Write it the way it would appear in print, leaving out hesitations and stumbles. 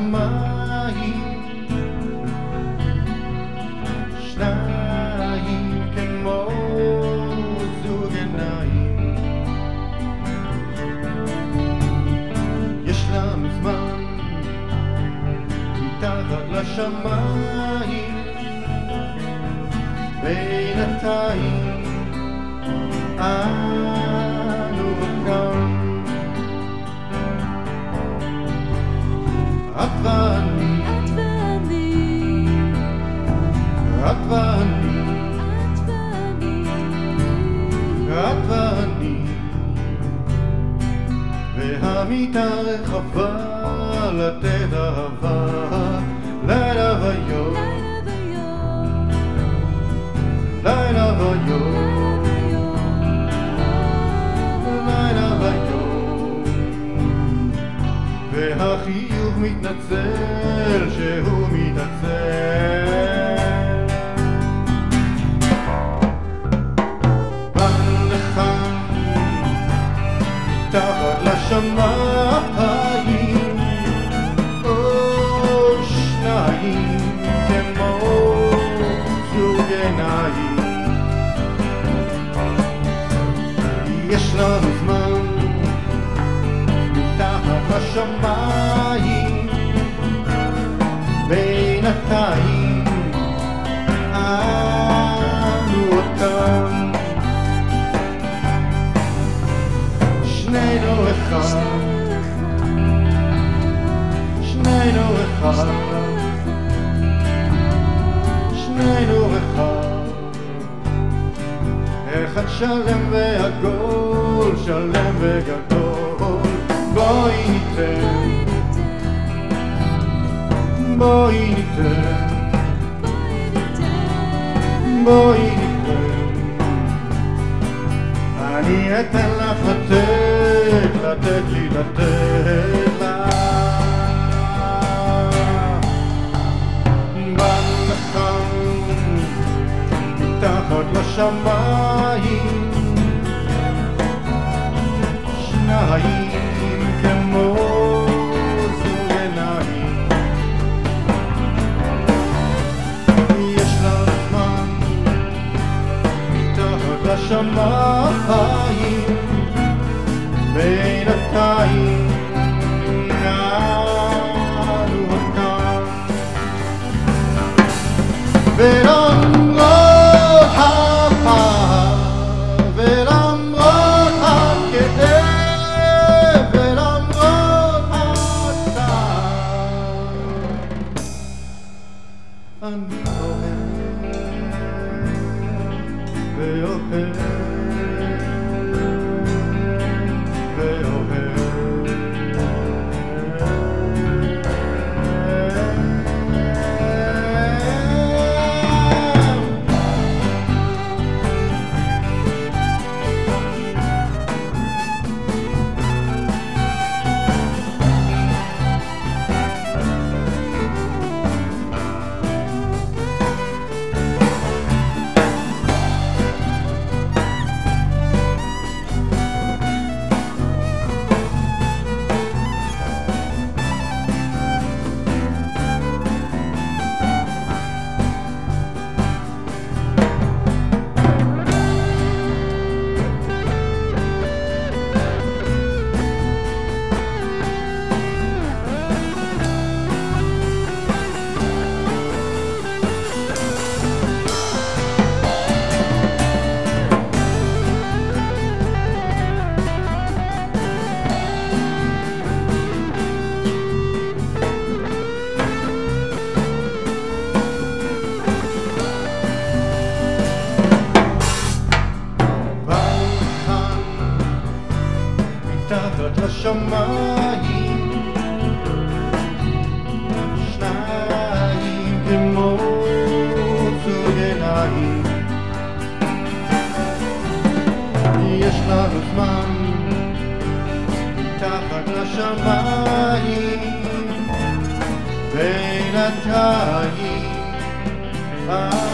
לשמיים, שניים כמו זוג עיניים. יש לנו זמן מתחת לשמיים, בינתיים אנו כאן. את ואני, את ואני, את ואני, והמיטה רחבה לתת אהבה לילה ויום, לילה ויום, לילה ויום, והחיוך מתנצל שהוא מתנצל. תחת לשמיים, או שניים כמו זוג עיניים. יש לנו זמן מתחת לשמיים, בינתיים אנו אותם. שנינו אחד, שנינו אחד, שנינו אחד, אחד שלם ועגול, שלם וגדול. בואי ניתן, בואי ניתן, בואי ניתן, אני אתן לך לתת, לתת לי לתת לך. בנחם מתחת לשמיים, שניים כמו זוג עיניים. יש לנו זמן מתחת לשמיים, בינתיים אנו כאן. ולמרות הפער, ולמרות הכאב, ולמרות הצער, אני אוהב ואוהב ואוהב. מתחת לשמיים, שניים כמו זוג עיניים. יש לנו זמן מתחת לשמיים, בינתיים